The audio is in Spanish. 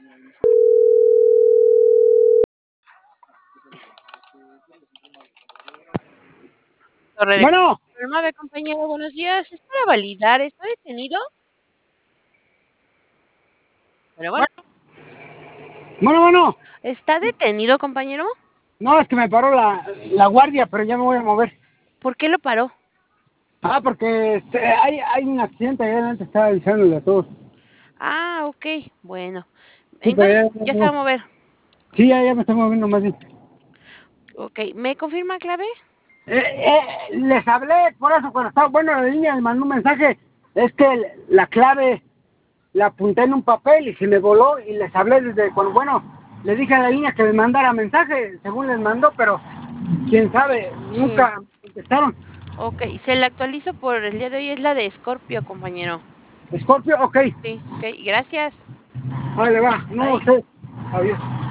Torre de Bueno, 9, compañero, buenos días. Es para validar, ¿está detenido? Pero bueno, bueno, bueno. ¿está detenido, compañero? No, es que me paró la guardia, pero ya me voy a mover. ¿Por qué lo paró? Porque hay un accidente allá adelante, estaba avisándole a todos. Ah, ok, bueno. Sí, pero Entonces, ya, ya se va a mover. sí, ya me estoy moviendo más bien. Ok, ¿me confirma clave? Les hablé, por eso cuando estaba, bueno, la línea me mandó un mensaje, es que la clave la apunté en un papel y se me voló y les hablé desde cuando, bueno, le dije a la línea que me mandara mensaje, según les mandó, pero quién sabe, Sí. nunca contestaron. Ok, se la actualizo por el día de hoy, es la de Scorpio, compañero. Scorpio, ok, Sí, ok, gracias. vale, va, no Bye. sé, adiós.